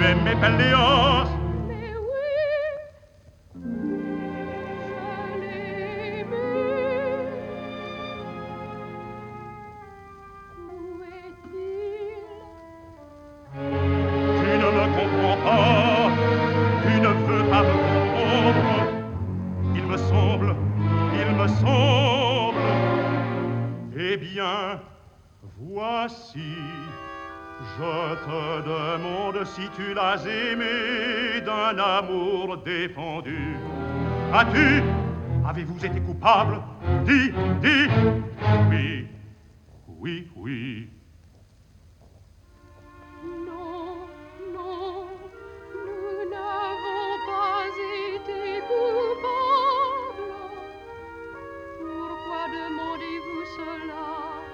aimais Pelléas? Mais oui, je l'aimais. Où est-il? Tu ne me comprends pas, tu ne veux pas me comprendre. Il me semble, eh bien, voici, je te demande si tu l'as aimé d'un amour défendu. Avez-vous été coupable? Dis, oui, oui, oui. Non, non, nous n'avons pas été coupables. Pourquoi demandez-vous cela?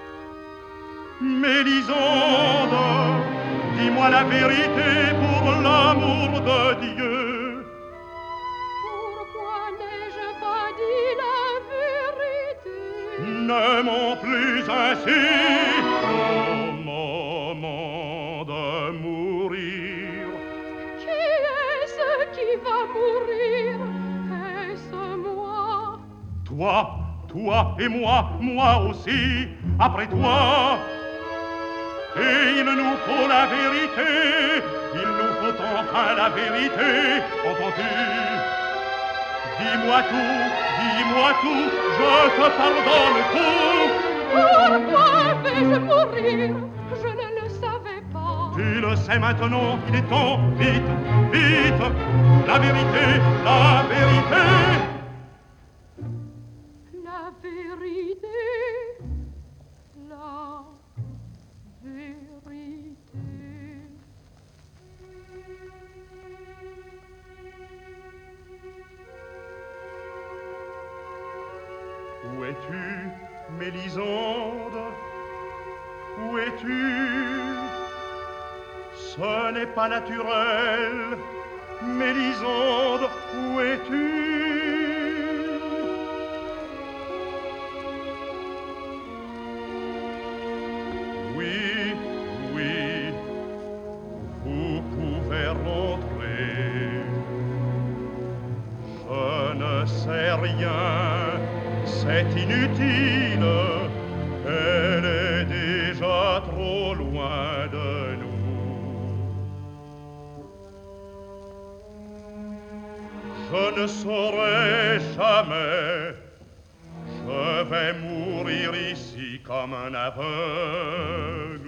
Mélisande, dis-moi la vérité pour l'amour de Dieu. Pourquoi n'ai-je pas dit la vérité? Ne m'en plus ainsi au moment de mourir. Qui est-ce qui va mourir? Est-ce moi? Toi et moi aussi, après toi. Et il nous faut la vérité, il nous faut enfin la vérité, entends-tu? Dis-moi tout, je te pardonne tout. Pourquoi vais-je mourir? Je ne le savais pas. Tu le sais maintenant, il est temps, vite, vite, la vérité, la vérité. La vérité, la vérité. Où es-tu, Mélisande? Où es-tu? Ce n'est pas naturel, Mélisande, où es-tu? Oui, oui, vous pouvez rentrer. Je ne sais rien, c'est inutile, elle est déjà trop loin de nous. Je ne saurai jamais, je vais mourir ici comme un aveugle.